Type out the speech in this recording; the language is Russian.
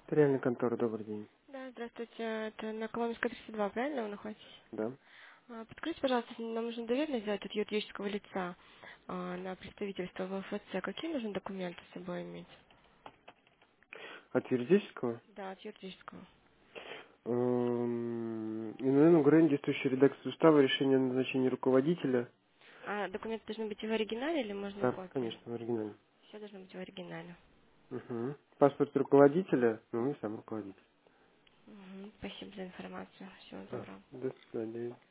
Реальная контора, добрый день. Да, здравствуйте. Это на Коломенская 32, правильно вы находитесь? Да. Подскажите, пожалуйста, нам нужно доверенность сделать от юридического лица на представительство в ЛФЦ. Какие нужны документы с собой иметь? От юридического? Да, от юридического. ИНН УГРН, действующий редакция устава, решение о назначении руководителя. А документы должны быть и в оригинале или можно Да, копии? конечно, в оригинале. Все должно быть в оригинале. Угу. Паспорт руководителя, ну и сам руководитель. Спасибо за информацию. Всего Да. доброго. До свидания.